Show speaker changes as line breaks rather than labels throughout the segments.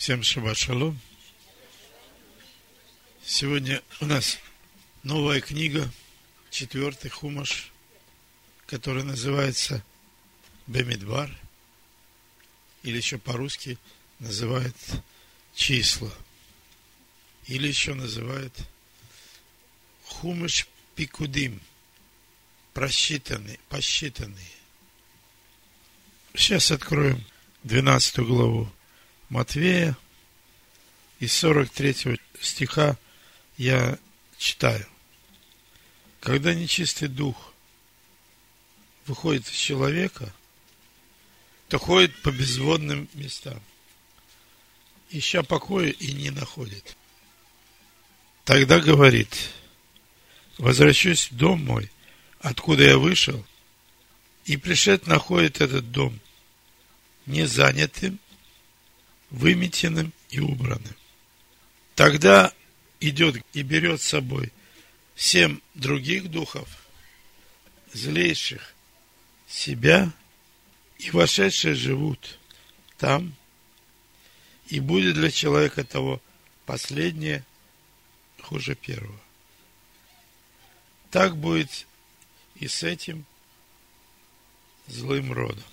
Всем шаббат шалом. Сегодня у нас новая книга, 4-й хумаш, который называется Бемидбар, или еще по-русски называют числа, или еще называют хумаш пикудим, посчитанные. Сейчас откроем 12 главу Матвея, из 43 стиха я читаю. Когда нечистый дух выходит из человека, то ходит по безводным местам, ища покоя и не находит. Тогда говорит: возвращусь в дом мой, откуда я вышел, и пришед находит этот дом не занятым, выметенным и убранным. Тогда идет и берет с собой 7 других духов, злейших себя, и вошедшие живут там, и будет для человека того последнее хуже первого. Так будет и с этим злым родом.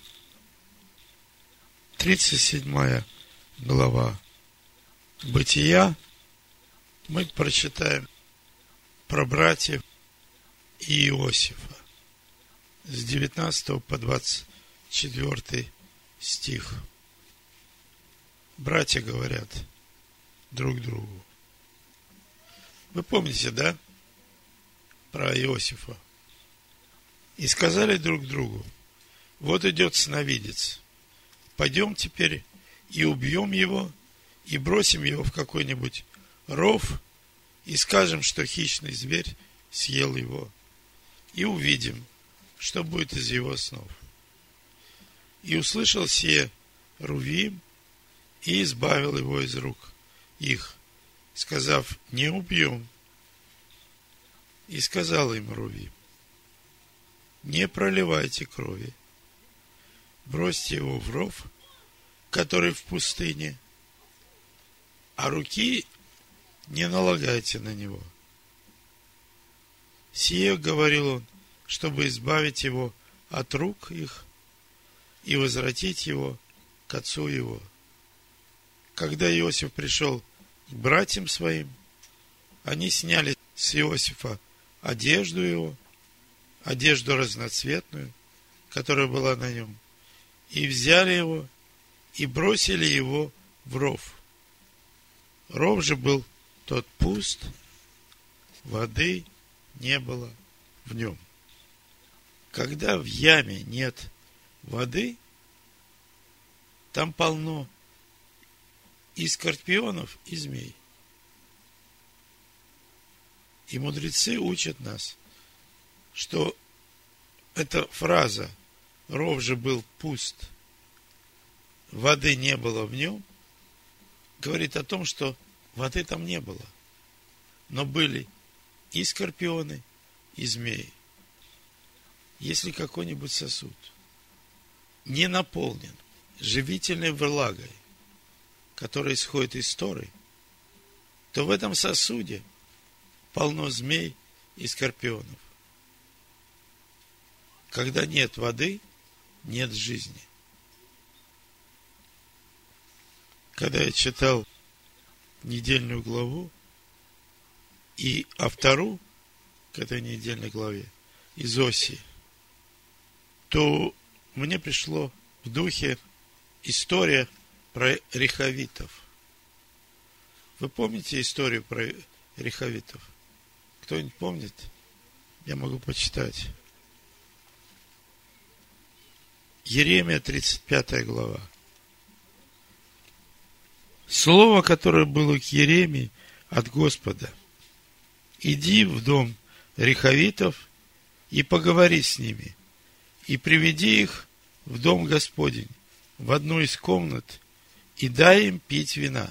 37 глава Бытия, мы прочитаем про братьев и Иосифа с 19 по 24 стих. Братья говорят друг другу. Вы помните, да, про Иосифа? И сказали друг другу: вот идет сновидец, пойдем теперь и убьем его, и бросим его в какой-нибудь ров, и скажем, что хищный зверь съел его, и увидим, что будет из его снов. И услышал сие Рувим, и избавил его из рук их, сказав: не убьем. И сказал им Рувим: не проливайте крови, бросьте его в ров, который в пустыне, а руки не налагайте на него. Сие говорил он, чтобы избавить его от рук их и возвратить его к отцу его. Когда Иосиф пришел к братьям своим, они сняли с Иосифа одежду его, одежду разноцветную, которая была на нем, и взяли его, и бросили его в ров. Ров же был тот пуст, воды не было в нем. Когда в яме нет воды, там полно и скорпионов, и змей. И мудрецы учат нас, что эта фраза «ров же был пуст, воды не было в нем» говорит о том, что воды там не было, но были и скорпионы, и змеи. Если какой-нибудь сосуд не наполнен живительной влагой, которая исходит из Торы, то в этом сосуде полно змей и скорпионов. Когда нет воды, нет жизни. Когда я читал недельную главу и автору к этой недельной главе из Осии, то мне пришло в духе история про рехавитов. Вы помните историю про рехавитов? Кто-нибудь помнит? Я могу почитать. Иеремия, 35 глава. Слово, которое было к Иеремии от Господа: иди в дом рехавитов и поговори с ними, и приведи их в дом Господень, в одну из комнат, и дай им пить вина.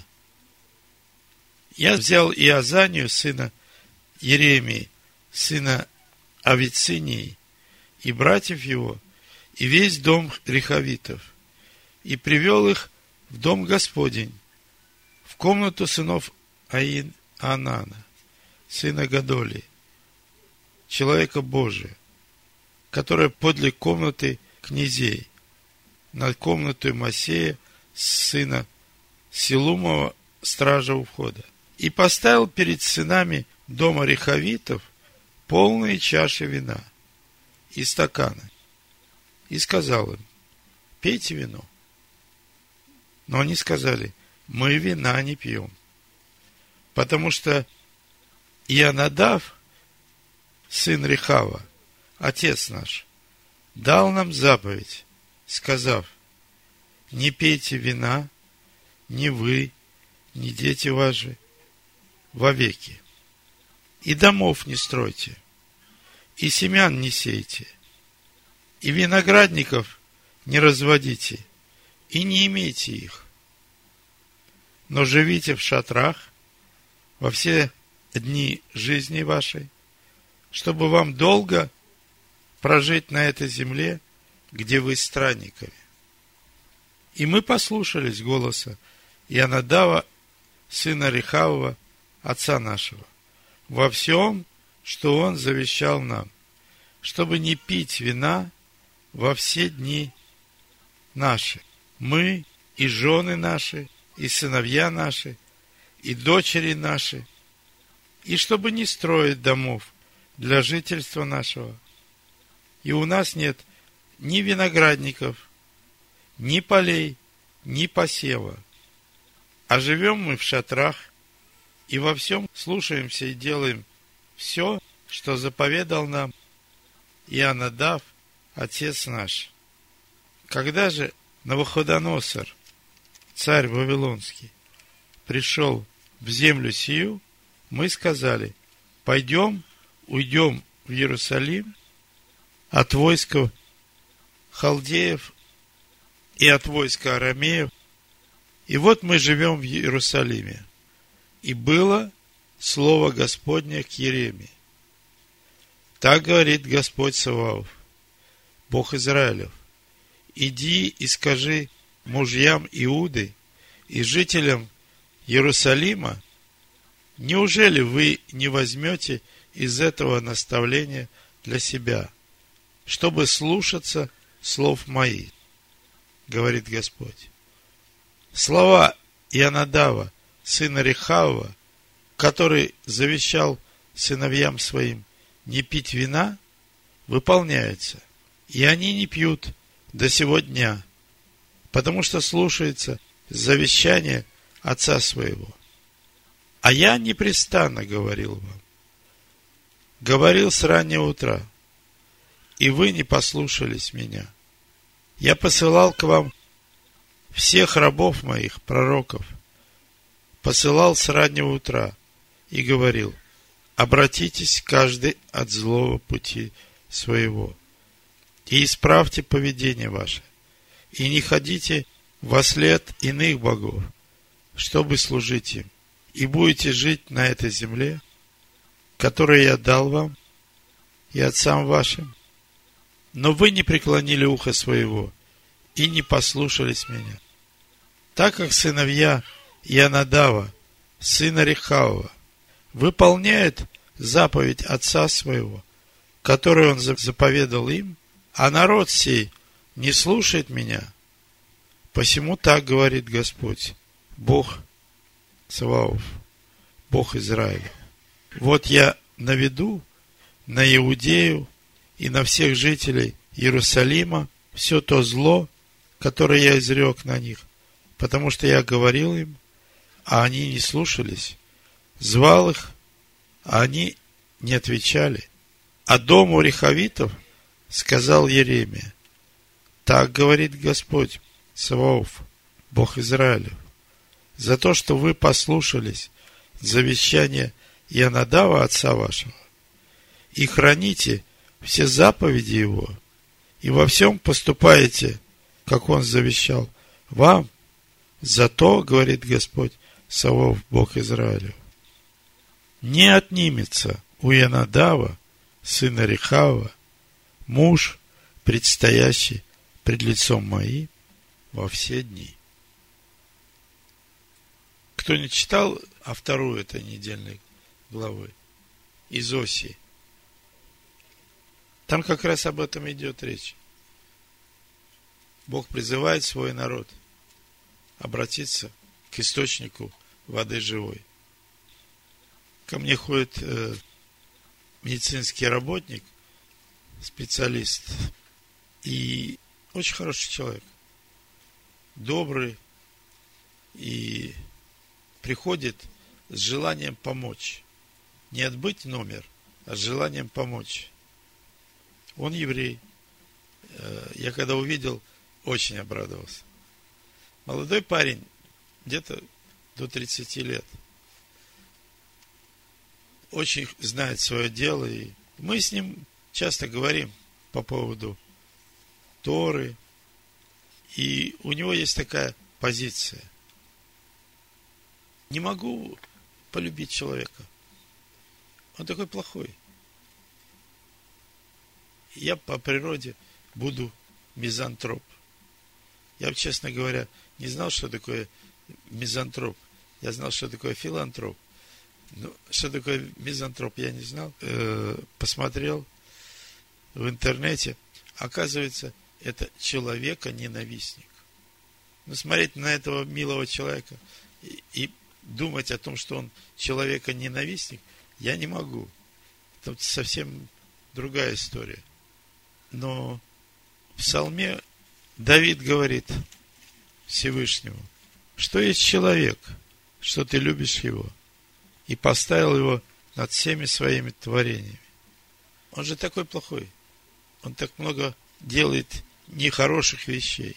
Я взял Иозанию, сына Иеремии, сына Авицинии, и братьев его, и весь дом рехавитов, и привел их в дом Господень, в комнату сынов Анана, сына Гадоли, человека Божия, который подле комнаты князей, над комнатой Масея, сына Силумова, стража у входа. И поставил перед сынами дома Рехавитов полные чаши вина и стаканы. И сказал им: пейте вино. Но они сказали: мы вина не пьем. Потому что Ионадав, сын Рехава, отец наш, дал нам заповедь, сказав: не пейте вина, ни вы, ни дети ваши, вовеки. И домов не стройте, и семян не сейте, и виноградников не разводите, и не имейте их. Но живите в шатрах во все дни жизни вашей, чтобы вам долго прожить на этой земле, где вы странниками. И мы послушались голоса Ионадава, сына Рехавова, отца нашего, во всем, что он завещал нам, чтобы не пить вина во все дни наши. Мы и жены наши, и сыновья наши, и дочери наши, и чтобы не строить домов для жительства нашего. И у нас нет ни виноградников, ни полей, ни посева, а живем мы в шатрах, и во всем слушаемся и делаем все, что заповедал нам Ионадав, отец наш. Когда же Навуходоносор, царь Вавилонский, пришел в землю сию, мы сказали: пойдем, уйдем в Иерусалим от войска халдеев и от войска арамеев, и вот мы живем в Иерусалиме. И было слово Господне к Иеремии. Так говорит Господь Саваоф, Бог Израилев: иди и скажи мужьям Иуды и жителям Иерусалима: неужели вы не возьмете из этого наставления для себя, чтобы слушаться слов моих, говорит Господь. Слова Ионадава, сына Рехавова, который завещал сыновьям своим не пить вина, выполняются. И они не пьют до сего дня, потому что слушается завещание отца своего. А я непрестанно говорил вам, говорил с раннего утра, и вы не послушались меня. Я посылал к вам всех рабов моих, пророков, посылал с раннего утра и говорил: обратитесь каждый от злого пути своего и исправьте поведение ваше, и не ходите вослед иных богов, чтобы служить им, и будете жить на этой земле, которую я дал вам и отцам вашим. Но вы не преклонили ухо своего и не послушались меня. Так как сыновья Ионадава, сына Рехавова, выполняют заповедь отца своего, которую он заповедал им, а народ сей не слушает меня, посему так говорит Господь, Бог Саваоф, Бог Израиля: вот я наведу на Иудею и на всех жителей Иерусалима все то зло, которое я изрек на них, потому что я говорил им, а они не слушались, звал их, а они не отвечали. А дому Рехавитов сказал Иеремия: так говорит Господь Саваоф, Бог Израилев: за то, что вы послушались завещания Ионадава, отца вашего, и храните все заповеди его, и во всем поступаете, как он завещал вам, зато, говорит Господь Саваоф, Бог Израилев, не отнимется у Ионадава, сына Рехава, муж, предстоящий пред лицом моим во все дни. Кто не читал, а вторую этой недельной главы из Осии, там как раз об этом идет речь. Бог призывает свой народ обратиться к источнику воды живой. Ко мне ходит медицинский работник, специалист, и очень хороший человек, добрый, и приходит с желанием помочь. Не отбыть номер, а с желанием помочь. Он еврей. Я когда увидел, очень обрадовался. Молодой парень, где-то до 30 лет. Очень знает свое дело. И мы с ним часто говорим по поводу Торы. И у него есть такая позиция. Не могу полюбить человека. Он такой плохой. Я по природе буду мизантроп. Я, честно говоря, не знал, что такое мизантроп. Я знал, что такое филантроп. Но что такое мизантроп, я не знал. Посмотрел в интернете. Оказывается, это человека-ненавистник. Но смотреть на этого милого человека и думать о том, что он человека-ненавистник, я не могу. Это совсем другая история. Но в Псалме Давид говорит Всевышнему, что есть человек, что ты любишь его, и поставил его над всеми своими творениями. Он же такой плохой. Он так много делает нехороших вещей.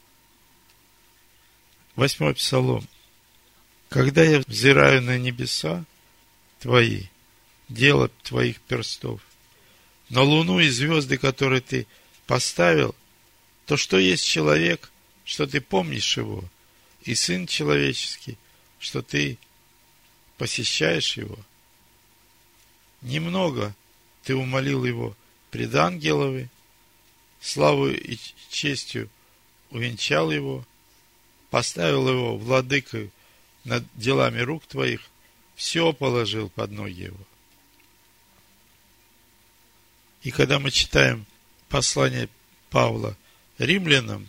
8 Псалом. Когда я взираю на небеса твои, дело твоих перстов, на луну и звезды, которые ты поставил, то что есть человек, что ты помнишь его, и сын человеческий, что ты посещаешь его. Немного ты умолил его пред ангеловы, славу и честью увенчал его, поставил его владыкой над делами рук твоих, все положил под ноги его. И когда мы читаем послание Павла римлянам,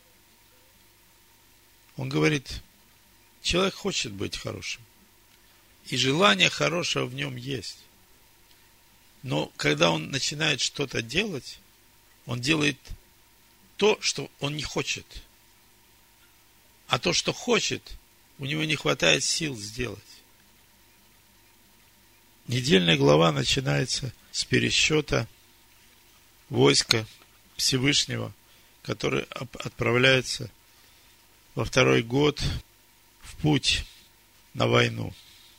он говорит, человек хочет быть хорошим. И желание хорошего в нем есть. Но когда он начинает что-то делать, он делает то, что он не хочет. А то, что хочет, у него не хватает сил сделать. Недельная глава начинается с пересчета войска Всевышнего, который отправляется во второй год в путь на войну.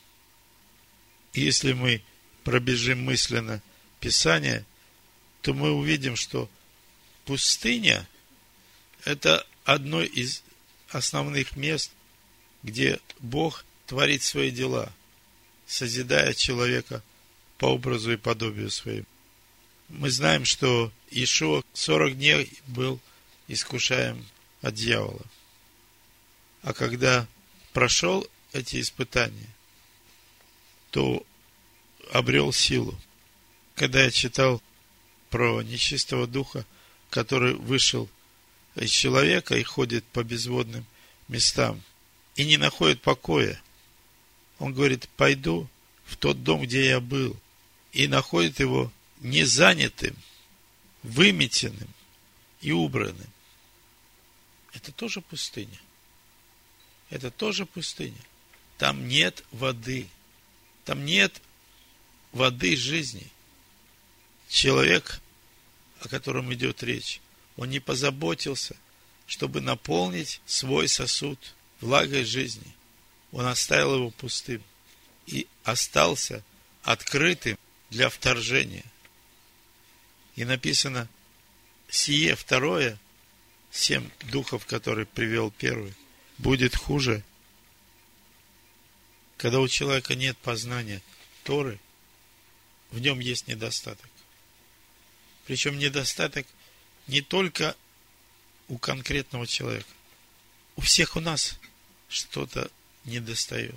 И если мы пробежим мысленно Писание, то мы увидим, что пустыня – это одно из основных мест, где Бог творит свои дела, созидая человека по образу и подобию своему. Мы знаем, что Иешуа 40 дней был искушаем от дьявола. А когда прошел эти испытания, то обрел силу. Когда я читал про нечистого духа, который вышел из человека и ходит по безводным местам и не находит покоя, он говорит, пойду в тот дом, где я был, и находит его не занятым, выметенным и убранным. Это тоже пустыня. Это тоже пустыня. Там нет воды. Там нет воды жизни. Человек, о котором идет речь, он не позаботился, чтобы наполнить свой сосуд влагой жизни. Он оставил его пустым и остался открытым для вторжения. И написано, сие второе, 7 духов, которые привел первый, будет хуже. Когда у человека нет познания Торы, в нем есть недостаток. Причем недостаток не только у конкретного человека. У всех у нас что-то не достает.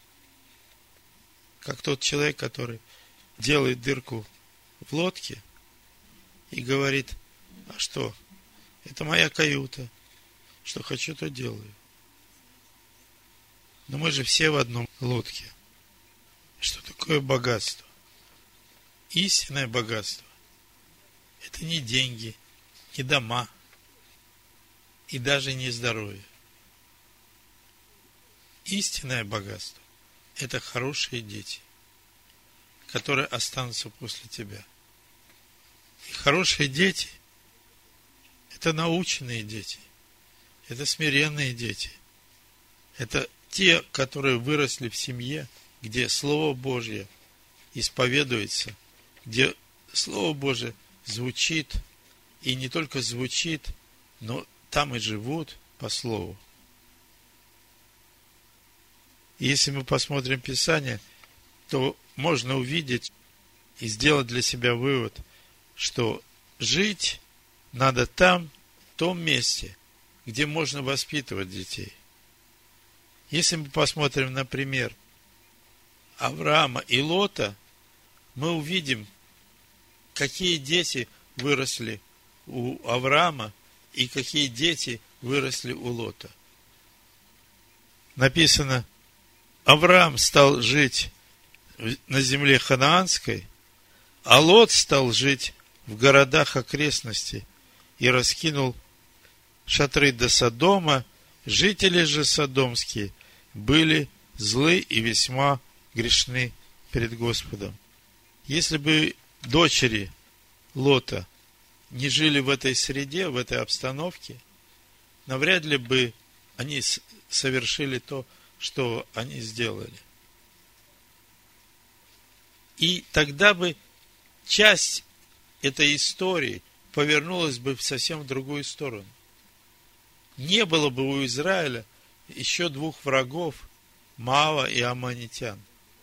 Как тот человек, который делает дырку в лодке и говорит: а что? Это моя каюта. Что хочу, то делаю. Но мы же все в одном лодке. Что такое богатство? Истинное богатство – это не деньги, не дома и даже не здоровье. Истинное богатство – это хорошие дети, которые останутся после тебя. И хорошие дети – это наученные дети, это смиренные дети, это те, которые выросли в семье, где Слово Божье исповедуется, где Слово Божие звучит, и не только звучит, но там и живут по Слову. И если мы посмотрим Писание, то можно увидеть и сделать для себя вывод, что жить надо там, в том месте, где можно воспитывать детей. Если мы посмотрим, например, Авраама и Лота, мы увидим, какие дети выросли у Авраама и какие дети выросли у Лота. Написано: Авраам стал жить на земле ханаанской, а Лот стал жить в городах окрестностей и раскинул шатры до Содома. Жители же содомские были злы и весьма грешны перед Господом. Если бы дочери Лота не жили в этой среде, в этой обстановке, навряд ли бы они совершили то, что они сделали. И тогда бы часть этой истории повернулась бы в совсем другую сторону. Не было бы у Израиля еще двух врагов, Моава и Аммонитян.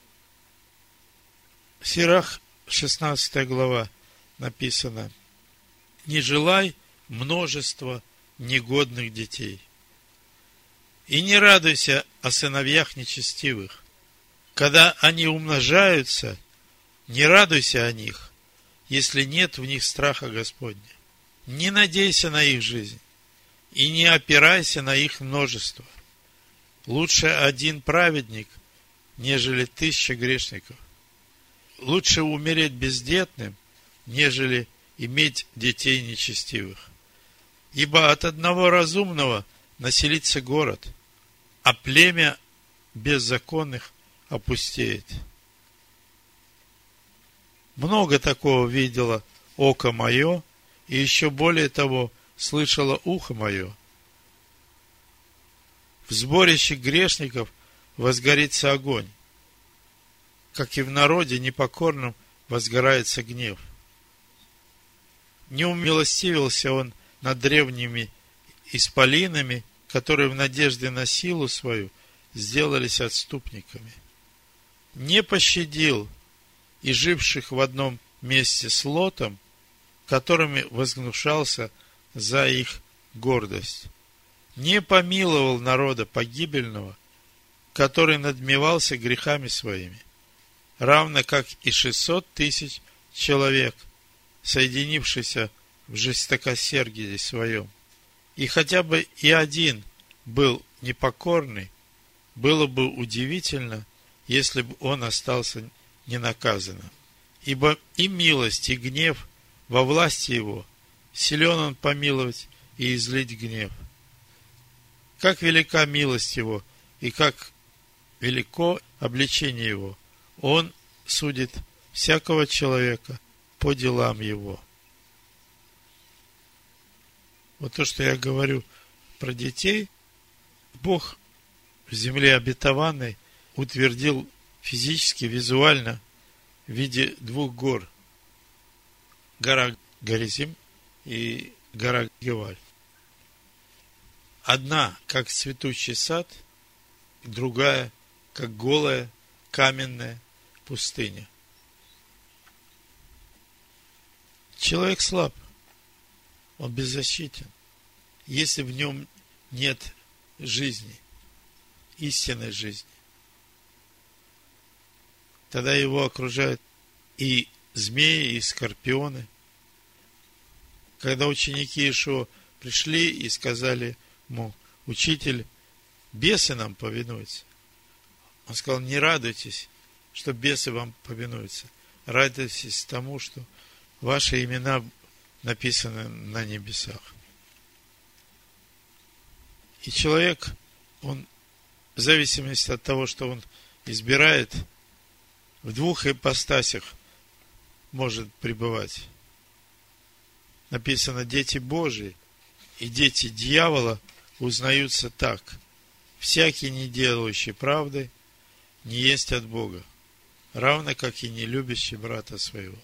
В Сирах 16 глава написано: не желай множества негодных детей, и не радуйся о сыновьях нечестивых. Когда они умножаются, не радуйся о них, если нет в них страха Господня. Не надейся на их жизнь, и не опирайся на их множество. Лучше один праведник, нежели 1000 грешников. Лучше умереть бездетным, нежели иметь детей нечестивых. Ибо от одного разумного населится город, а племя беззаконных опустеет. Много такого видело око мое, и еще более того слышало ухо мое. В сборище грешников возгорится огонь, как и в народе непокорном возгорается гнев. Не умилостивился он над древними исполинами, которые в надежде на силу свою сделались отступниками. Не пощадил и живших в одном месте с Лотом, которыми возгнушался за их гордость. Не помиловал народа погибельного, который надмевался грехами своими, равно как и 600 000 человек, соединившихся в жестокосердии своем. И хотя бы и один был непокорный, было бы удивительно, если бы он остался ненаказанным. Ибо и милость, и гнев во власти его, силен он помиловать и излить гнев. Как велика милость его, и как велико обличение его, он судит всякого человека по делам его. Вот то, что я говорю про детей, Бог в земле обетованной утвердил физически, визуально в виде двух гор. Гора Горизим и гора Геваль. Одна, как цветущий сад, другая, как голая, каменная пустыня. Человек слаб, он беззащитен, если в нем нет жизни. истинной жизни. Тогда его окружают и змеи, и скорпионы. Когда ученики Иешуа пришли и сказали ему: учитель, бесы нам повинуются. Он сказал: не радуйтесь, что бесы вам повинуются. Радуйтесь тому, что ваши имена написаны на небесах. И человек, он в зависимости от того, что он избирает, в двух ипостасях может пребывать. Написано: дети Божии и дети дьявола узнаются так: всякий, не делающий правды, не есть от Бога, равно как и не любящий брата своего.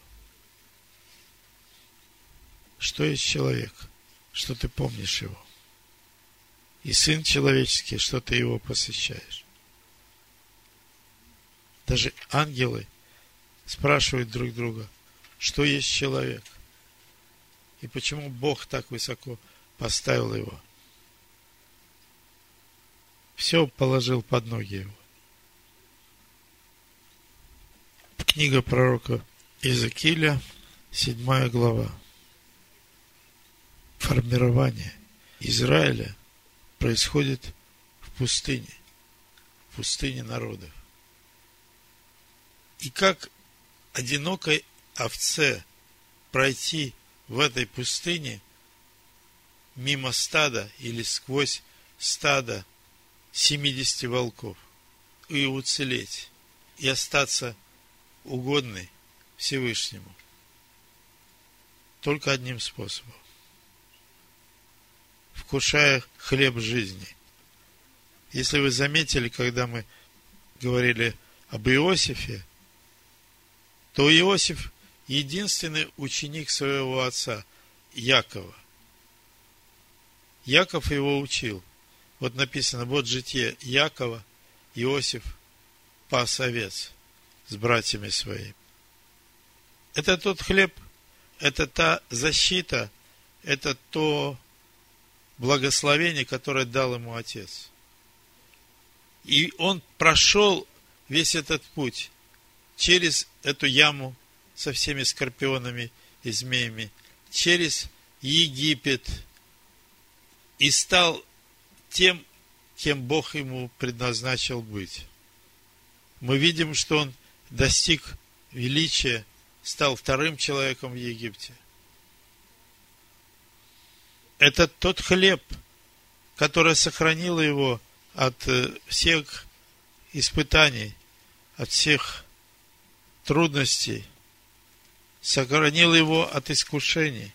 Что есть человек? Что ты помнишь его? И Сын Человеческий, что ты его посвящаешь? Даже ангелы спрашивают друг друга, что есть человек? И почему Бог так высоко поставил его? Все положил под ноги его. Книга пророка Иезекииля, 7 глава. Формирование Израиля происходит в пустыне народов. И как одинокой овце пройти в этой пустыне мимо стада или сквозь стадо 70 волков и уцелеть, и остаться угодной Всевышнему? Только одним способом: вкушая хлеб жизни. Если вы заметили, когда мы говорили об Иосифе, то Иосиф единственный ученик своего отца Якова. Яков его учил. Вот написано: вот житие Якова, Иосиф пас овец с братьями своими. Это тот хлеб, это та защита, это то благословение, которое дал ему Отец. И он прошел весь этот путь через эту яму со всеми скорпионами и змеями, через Египет, и стал тем, кем Бог ему предназначил быть. Мы видим, что он достиг величия, стал вторым человеком в Египте. Это тот хлеб, который сохранил его от всех испытаний, от всех трудностей, сохранил его от искушений.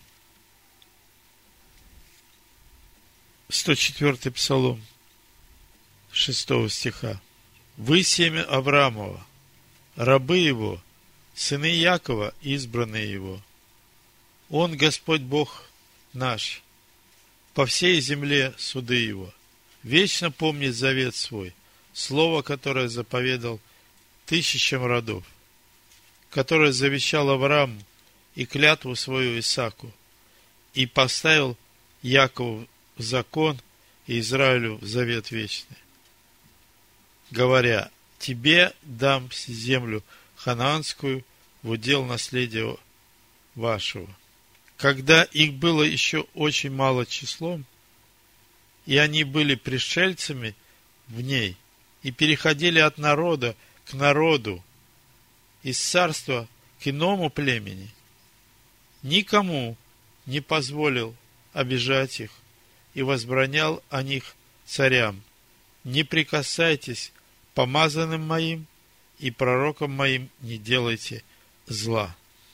104-й Псалом, 6 стиха. Вы семя Авраамова, рабы его, сыны Якова, избранные его. Он Господь Бог наш, по всей земле суды его. Вечно помнит завет свой, слово, которое заповедал тысячам родов, которое завещал Аврааму и клятву свою Исааку, и поставил Якову в закон и Израилю в завет вечный, говоря: тебе дам землю ханаанскую в удел наследия вашего. Когда их было еще очень мало числом, и они были пришельцами в ней, и переходили от народа к народу, из царства к иному племени, никому не позволил обижать их и возбранял о них царям: не прикасайтесь к помазанным моим и пророкам моим, не делайте зла.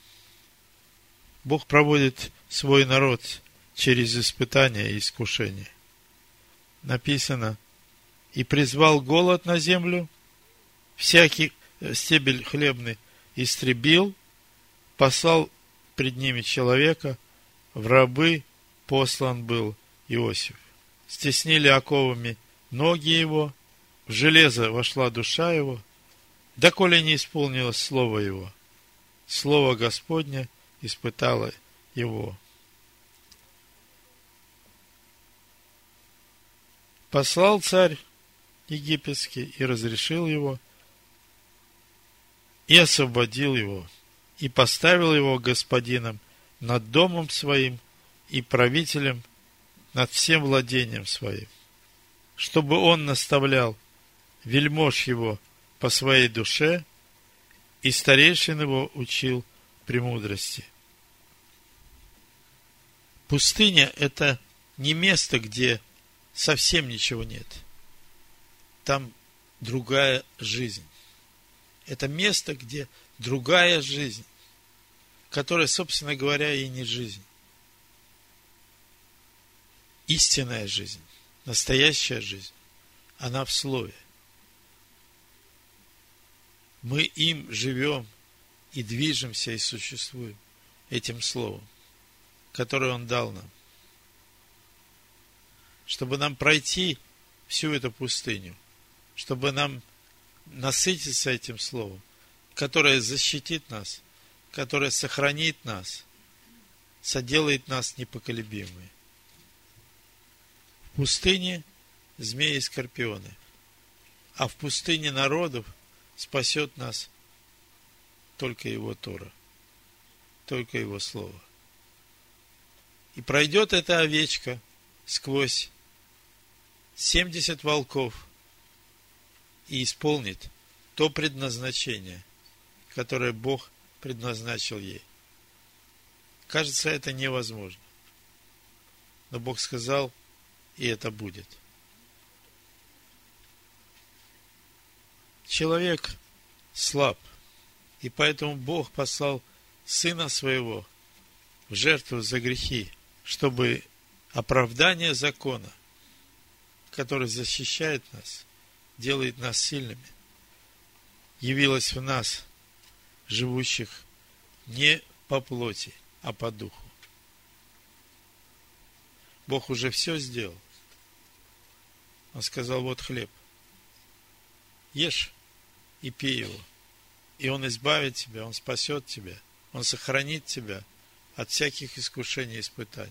Бог проводит свой народ через испытания и искушения. Написано: и призвал голод на землю, всякий стебель хлебный истребил, послал пред ними человека, в рабы послан был Иосиф. Стеснили оковами ноги его, в железо вошла душа его, доколе не исполнилось слово его. Слово Господне испытало его. Послал царь египетский и разрешил его, и освободил его, и поставил его господином над домом своим и правителем над всем владением своим, чтобы он наставлял вельмож его по своей душе, и старейшин его учил премудрости. Пустыня – это не место, где совсем ничего нет. Там другая жизнь. Это место, где другая жизнь, которая, собственно говоря, и не жизнь. Истинная жизнь, настоящая жизнь, она в Слове. Мы им живем и движемся и существуем этим Словом, которое Он дал нам. Чтобы нам пройти всю эту пустыню, чтобы нам насытиться этим Словом, которое защитит нас, которое сохранит нас, соделает нас непоколебимыми. В пустыне змеи и скорпионы, а в пустыне народов спасет нас только Его Тора, только Его Слово. И пройдет эта овечка сквозь 70 волков и исполнит то предназначение, которое Бог предназначил ей. Кажется, это невозможно. Но Бог сказал, и это будет. Человек слаб, и поэтому Бог послал Сына Своего в жертву за грехи, чтобы оправдание закона, который защищает нас, делает нас сильными, явилось в нас, живущих не по плоти, а по духу. Бог уже все сделал. Он сказал, вот хлеб, ешь и пей его, и Он избавит тебя, Он спасет тебя, Он сохранит тебя от всяких искушений и испытаний.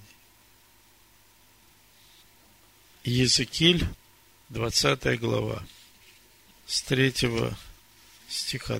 Иезекииль, 20 глава, с 3 стиха.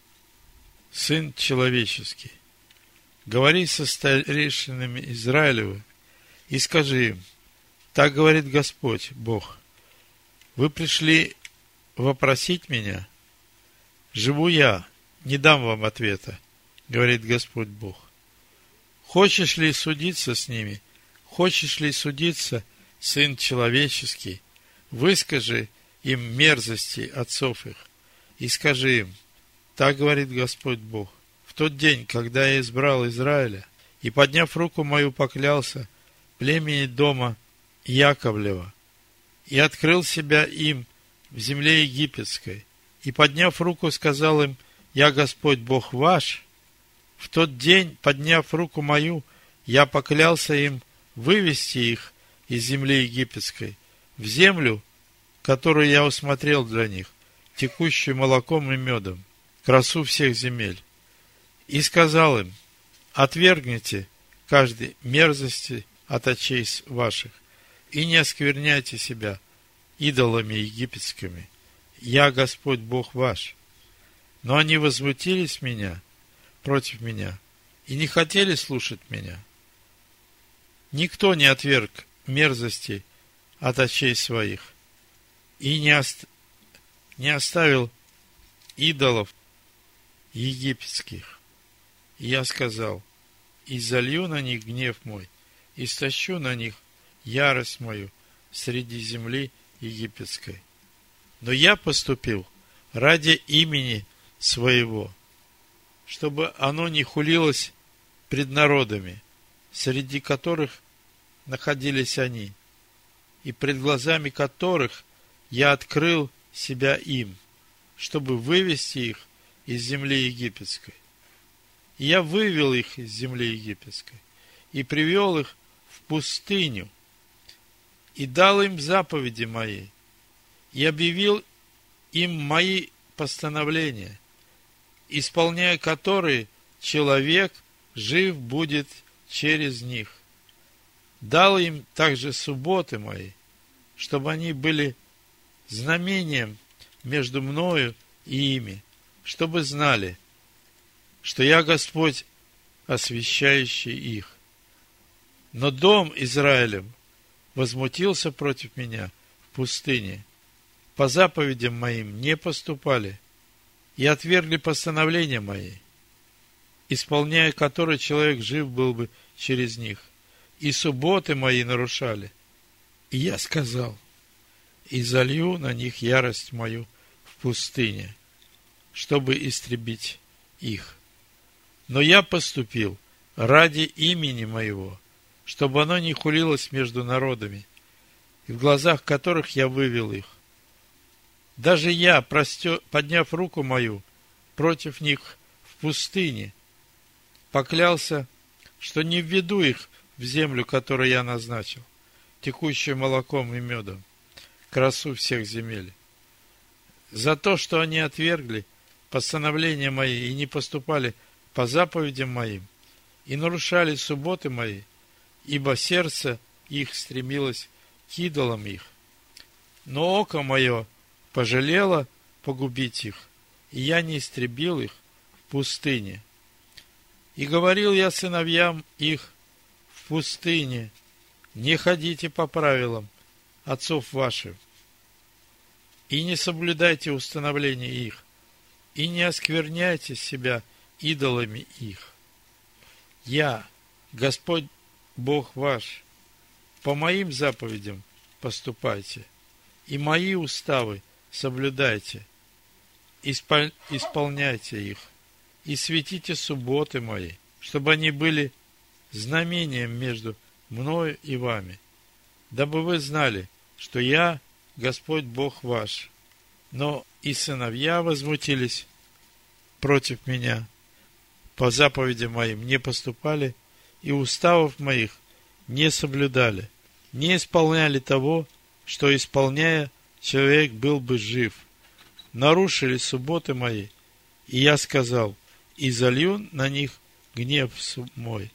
Сын человеческий, говори со старейшинами Израилевы и скажи им, так говорит Господь, Бог, вы пришли вопросить меня, живу я, не дам вам ответа, говорит Господь Бог. Хочешь ли судиться с ними? Хочешь ли судиться, Сын человеческий? Выскажи им мерзости отцов их и скажи им, так говорит Господь Бог, в тот день, когда я избрал Израиля и, подняв руку мою, поклялся племени дома Яковлева и открыл себя им в земле египетской, и, подняв руку, сказал им, я Господь Бог ваш, в тот день, подняв руку мою, я поклялся им вывести их из земли египетской в землю, которую я усмотрел для них, текущую молоком и медом, красу всех земель. И сказал им, отвергните каждой мерзости от очей ваших, и не оскверняйте себя идолами египетскими. Я Господь Бог ваш. Но они возмутились против меня, и не хотели слушать меня. Никто не отверг мерзости от очей своих, и не оставил идолов египетских. И я сказал, и залью на них гнев мой, и стащу на них ярость мою среди земли египетской. Но я поступил ради имени своего, чтобы оно не хулилось пред народами, среди которых находились они, и пред глазами которых я открыл себя им, чтобы вывести их из земли египетской. И я вывел их из земли египетской и привел их в пустыню, и дал им заповеди мои, и объявил им мои постановления, исполняя которые человек жив будет через них. Дал им также субботы мои, чтобы они были знамением между мною и ими, чтобы знали, что я Господь, освящающий их. Но дом Израилев возмутился против меня в пустыне, по заповедям моим не поступали и отвергли постановления мои, исполняя которые человек жив был бы через них, и субботы мои нарушали. И я сказал: и залью на них ярость мою в пустыне, чтобы истребить их. Но я поступил ради имени моего, чтобы оно не хулилось между народами, и в глазах которых я вывел их. Даже я, подняв руку мою против них в пустыне, поклялся, что не введу их в землю, которую я назначил, текущую молоком и медом, красу всех земель. За то, что они отвергли постановления мои и не поступали по заповедям моим, и нарушали субботы мои, ибо сердце их стремилось к идолам их. Но око мое пожалело погубить их, и я не истребил их в пустыне. И говорил я сыновьям их в пустыне: не ходите по правилам отцов ваших, и не соблюдайте установления их, и не оскверняйте себя идолами их. Я, Господь Бог ваш, по моим заповедям поступайте, и мои уставы соблюдайте, исполняйте их, и светите субботы мои, чтобы они были знамением между мною и вами, дабы вы знали, что я Господь Бог ваш. Но и сыновья возмутились против меня, по заповедям моим не поступали, и уставов моих не соблюдали, не исполняли того, что, исполняя, человек был бы жив. Нарушили субботы мои, и я сказал: и залью на них гнев мой,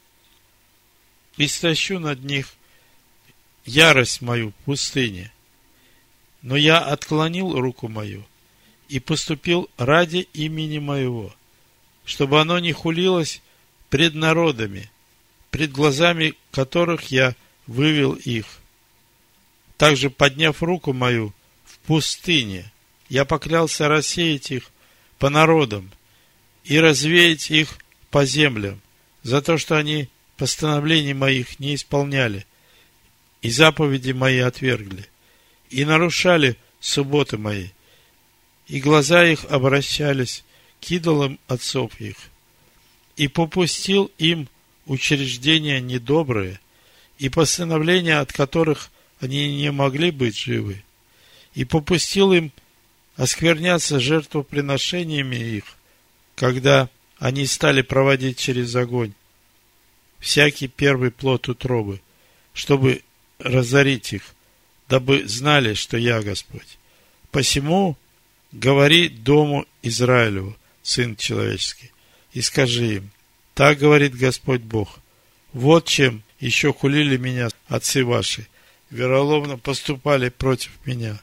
истощу над них ярость мою в пустыне. Но я отклонил руку мою и поступил ради имени моего, чтобы оно не хулилось пред народами, пред глазами которых я вывел их. Также, подняв руку мою в пустыне, я поклялся рассеять их по народам и развеять их по землям, за то, что они постановлений моих не исполняли, и заповеди мои отвергли, и нарушали субботы мои, и глаза их обращались к идолам отцов их, и попустил им учреждения недобрые, и постановления, от которых они не могли быть живы, и попустил им оскверняться жертвоприношениями их, когда они стали проводить через огонь всякий первый плод утробы, чтобы разорить их, дабы знали, что я Господь. Посему говори дому Израилеву, Сын человеческий, и скажи им: так говорит Господь Бог, вот чем еще хулили меня отцы ваши, вероломно поступали против меня.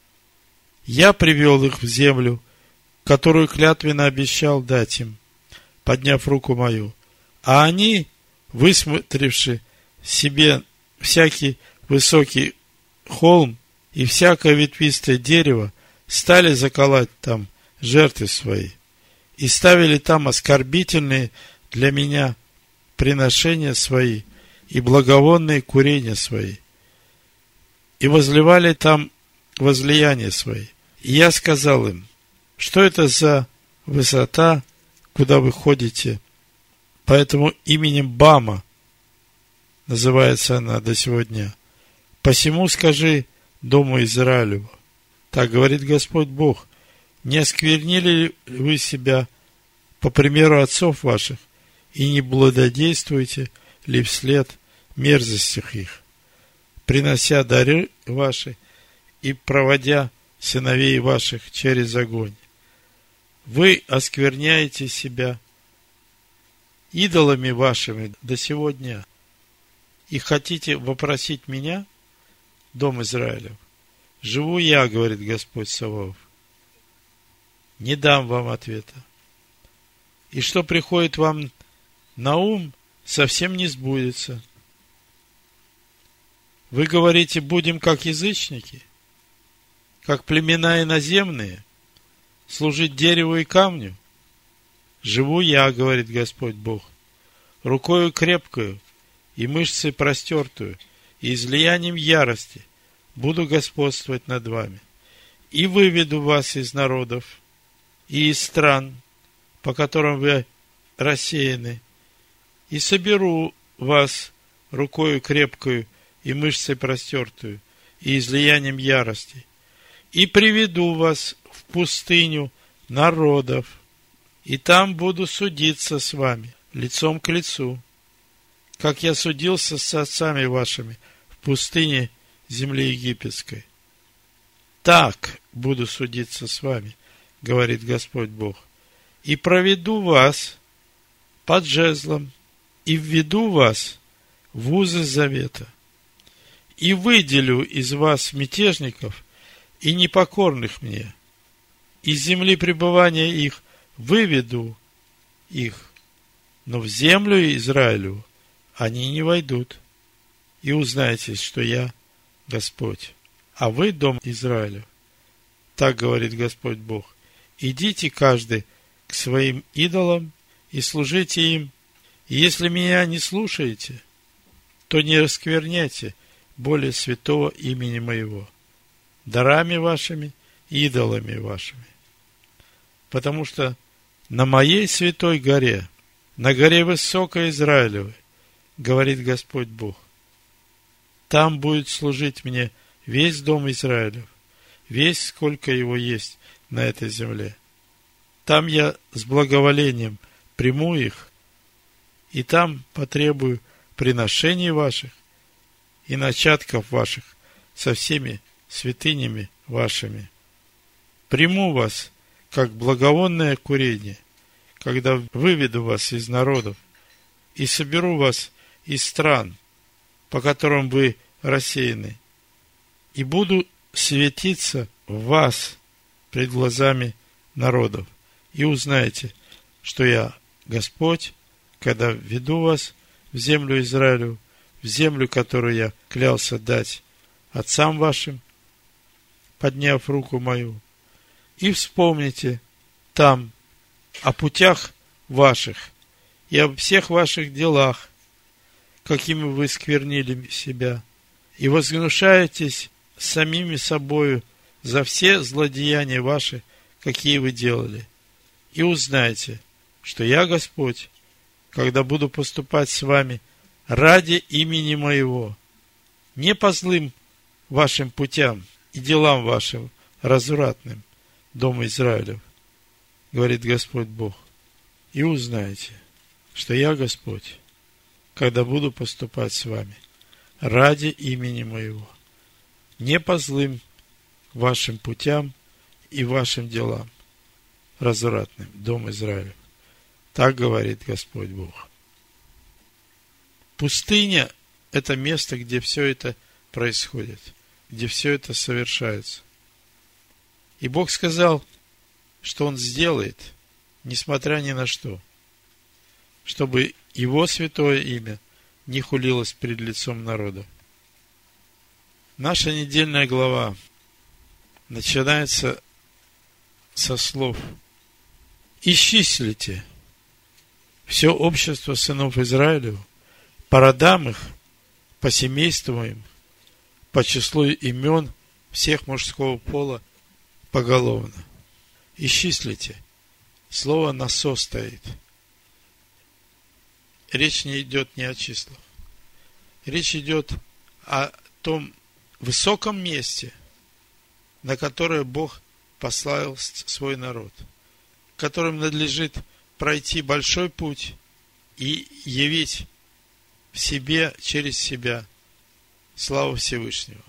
Я привел их в землю, которую клятвенно обещал дать им, подняв руку мою, а они, высмотревши себе всякий высокий холм и всякое ветвистое дерево, стали заколоть там жертвы свои, и ставили там оскорбительные для меня приношения свои и благовонные курения свои, и возливали там возлияния свои. И я сказал им: что это за высота, куда вы ходите? Поэтому именем Бама называется она до сего дня. Посему скажи дому Израилеву: так говорит Господь Бог, не осквернили ли вы себя по примеру отцов ваших, и не блудодействуете ли вслед мерзостях их, принося дары ваши и проводя сыновей ваших через огонь? Вы оскверняете себя идолами вашими до сего дня, и хотите вопросить меня, дом Израилев, живу я, говорит Господь Саваоф, не дам вам ответа. И что приходит вам на ум, совсем не сбудется. Вы говорите, будем как язычники, как племена иноземные, служить дереву и камню. Живу я, говорит Господь Бог, рукою крепкою и мышцей простертую, и излиянием ярости буду господствовать над вами, и выведу вас из народов и из стран, по которым вы рассеяны, и соберу вас рукою крепкою и мышцей простертую, и излиянием ярости, и приведу вас в пустыню народов, и там буду судиться с вами лицом к лицу, как я судился с отцами вашими в пустыне земли египетской. Так буду судиться с вами, говорит Господь Бог, и проведу вас под жезлом, и введу вас в узы завета, и выделю из вас мятежников и непокорных мне, из земли пребывания их выведу их, но в землю Израилю они не войдут, и узнаете, что я Господь. А вы, дом Израилю, так говорит Господь Бог, идите каждый к своим идолам и служите им, и если меня не слушаете, то не оскверняйте более святого имени моего дарами вашими и идолами вашими. Потому что на моей святой горе, на горе высокой Израилевой, говорит Господь Бог, там будет служить мне весь дом Израилев, весь, сколько его есть на этой земле. Там я с благоволением приму их, и там потребую приношений ваших и начатков ваших со всеми святынями вашими. Приму вас, как благовонное курение, когда выведу вас из народов и соберу вас из стран, по которым вы рассеяны, и буду светиться в вас пред глазами народов, и узнаете, что я Господь, когда веду вас в землю Израилю, в землю, которую я клялся дать отцам вашим, подняв руку мою, и вспомните там о путях ваших и об всех ваших делах, какими вы сквернили себя, и возгнушаетесь самими собою за все злодеяния ваши, какие вы делали, и узнайте, что я Господь, когда буду поступать с вами ради имени моего, не по злым вашим путям и делам вашим развратным, дом Израилев, говорит Господь Бог, и узнаете, что я Господь, когда буду поступать с вами ради имени моего, не по злым вашим путям и вашим делам развратным, дом Израилев. Так говорит Господь Бог. Пустыня – это место, где все это происходит, где все это совершается. И Бог сказал, что Он сделает, несмотря ни на что, чтобы Его святое имя не хулилось пред лицом народа. Наша недельная глава начинается со слов: «Исчислите все общество сынов Израилеву по родам их, по семействам им, по числу имен всех мужского пола поголовно». Исчислите. Слово «насо» стоит. Речь не идет не о числах. Речь идет о том высоком месте, на которое Бог послал свой народ, которым надлежит пройти большой путь и явить в себе, через себя славу Всевышнего.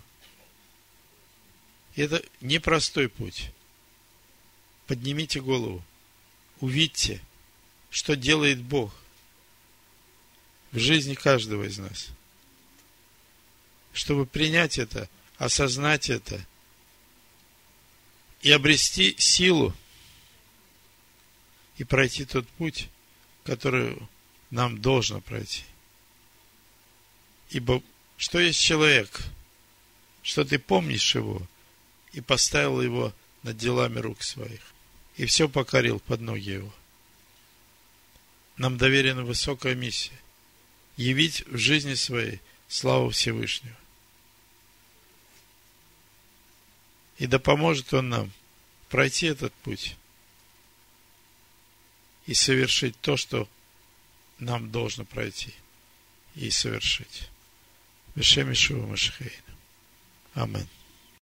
И это непростой путь. Поднимите голову, увидьте, что делает Бог в жизни каждого из нас. Чтобы принять это, осознать это и обрести силу и пройти тот путь, который нам должно пройти. Ибо что есть человек, что ты помнишь его и поставил его над делами рук своих, и все покорил под ноги его. Нам доверена высокая миссия – явить в жизни своей славу Всевышнего. И да поможет Он нам пройти этот путь и совершить то, что нам должно пройти и совершить. Бешем Йешуа Машихейну. Аминь.